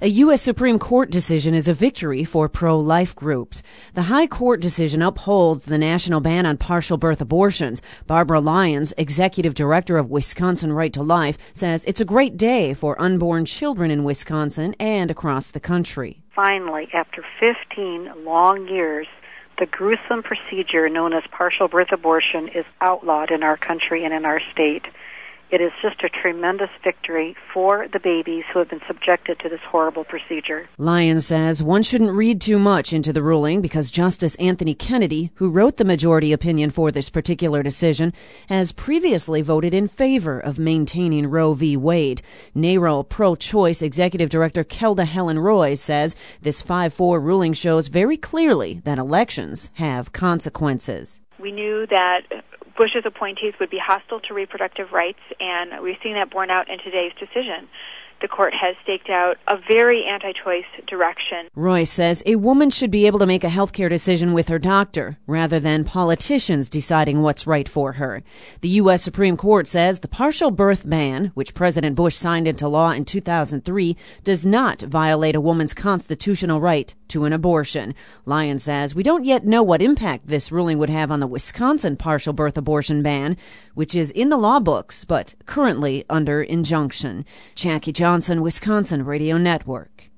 A U.S. Supreme Court decision is a victory for pro-life groups. The High Court decision upholds the national ban on partial birth abortions. Barbara Lyons, executive director of Wisconsin Right to Life, says it's a great day for unborn children in Wisconsin and across the country. Finally, after 15 long years, the gruesome procedure known as partial birth abortion is outlawed in our country and in our state. It is just a tremendous victory for the babies who have been subjected to this horrible procedure. Lyons says one shouldn't read too much into the ruling because Justice Anthony Kennedy, who wrote the majority opinion for this particular decision, has previously voted in favor of maintaining Roe v. Wade. NARAL pro-choice executive director Kelda Helen Roy says this 5-4 ruling shows very clearly that elections have consequences. We knew that Bush's appointees would be hostile to reproductive rights, and we've seen that borne out in today's decision. The court has staked out a very anti-choice direction. Roy says a woman should be able to make a healthcare decision with her doctor, rather than politicians deciding what's right for her. The U.S. Supreme Court says the partial birth ban, which President Bush signed into law in 2003, does not violate a woman's constitutional right to an abortion. Lyons says we don't yet know what impact this ruling would have on the Wisconsin partial birth abortion ban, which is in the law books, but currently under injunction. Jackie Johnson, Wisconsin Radio Network.